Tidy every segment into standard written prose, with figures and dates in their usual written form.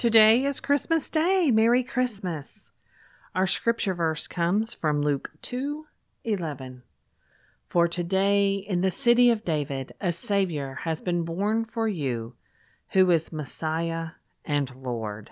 Today is Christmas Day. Merry Christmas. Our scripture verse comes from Luke 2:11. For today in the city of David a Savior has been born for you, who is Messiah and Lord.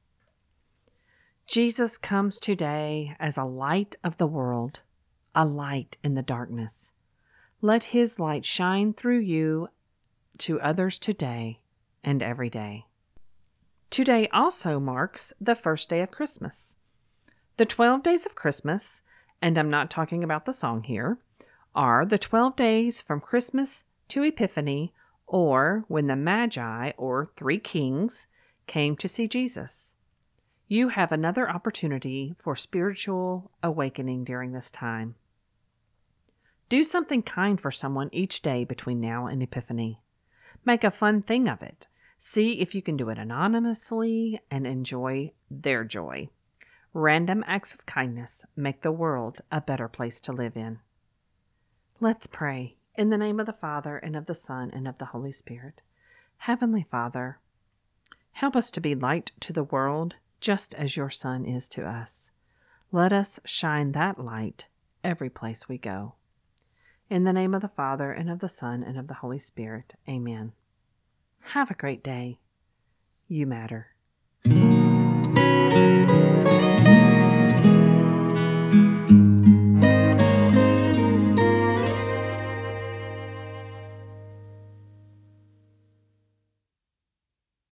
Jesus comes today as a light of the world, a light in the darkness. Let his light shine through you to others today and every day. Today also marks the first day of Christmas. The 12 days of Christmas, and I'm not talking about the song here, are the 12 days from Christmas to Epiphany, or when the Magi, or three kings, came to see Jesus. You have another opportunity for spiritual awakening during this time. Do something kind for someone each day between now and Epiphany. Make a fun thing of it. See if you can do it anonymously and enjoy their joy. Random acts of kindness make the world a better place to live in. Let's pray. In the name of the Father, and of the Son, and of the Holy Spirit. Heavenly Father, help us to be light to the world, just as your Son is to us. Let us shine that light every place we go. In the name of the Father, and of the Son, and of the Holy Spirit. Amen. Have a great day. You matter.